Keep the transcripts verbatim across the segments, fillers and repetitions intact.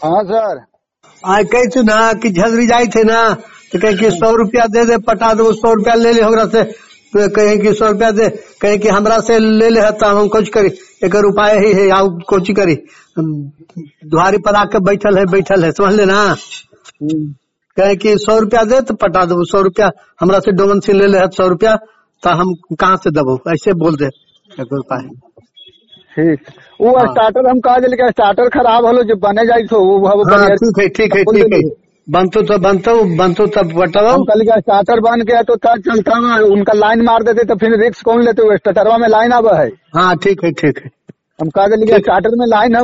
हाँ सर। आ कही थी ना कि झजरी जाई थे ना तो कहे कि सौ रुपया दे दे पटा दो, सौ रुपया ले ले हमरा से, तो कहे कि सौ रुपया दे, कहे कि हमरा से ले ले हता हम कुछ करी, एक उपाय ही है आओ कोची करी, दुहारी पर आके बैठल है बैठल है समझ ले ना। कहे कि सौ रुपया दे तो पटा दो, सौ रुपया हमरा से डोमन से ले ले सौ रुपया तो हम कहाँ से दबो, ऐसे बोल दे एक उपाय। ठीक वो हाँ। स्टार्टर हम कहा जल्दी स्टार्टर खराब हलो जो बने जाई तो वो वो हाँ ठीक है ठीक है ठीक है बनतो तो बनतो बनतो तब बताओ। हम कल का स्टार्टर बन गया तो तब चलता है, उनका लाइन मार देते तो फिर रिक्स कौन लेते हुए स्टार्टरवा में लाइन आवा है। हाँ ठीक है ठीक है हम कहा जल्दी स्टार्टर में लाइन है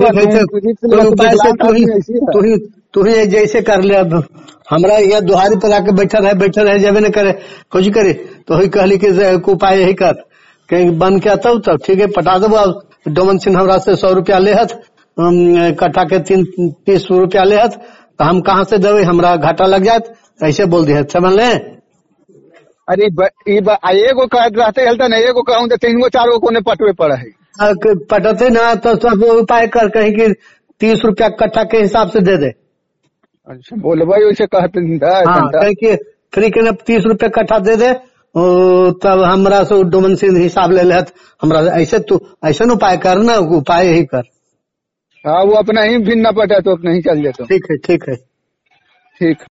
तू ही तू ही जैसे कर ले। अब हमरा यहाँ दुहारी पर आके बैठल है बैठल है जब न करे कुछ करे तो ही कहली कि उपाय यही कर कहीं बन के आता तब ठीक है पटा दो। डोमन सिंह हमरा से सौ रुपया लेहत कट्ठा के तीन तीस रुपया लेहत तो हम कहाँ से देवे, हमरा घाटा लग जात ऐसे बोल दिए समझ ले। अरे एगो कहते रहते हलता न एगो कहूँ तो तीन गो चार गो कोने पटवे पड़ा है पटते ना तो सब उपाय कर कहीं कि तीस रुपया कट्ठा के हिसाब से दे दे। अच्छा बोल भाई वैसे कहते हाँ कहीं कि फ्री के न तीस रुपया कट्ठा दे दे तब हमरा से डोमन सिंह हिसाब ले लेत हमरा ऐसे तू ऐसा न उपाय कर ना उपाय यही कर। हाँ वो अपना ही भिन्न पटा तो अपना ही चल जाता। ठीक है ठीक है ठीक।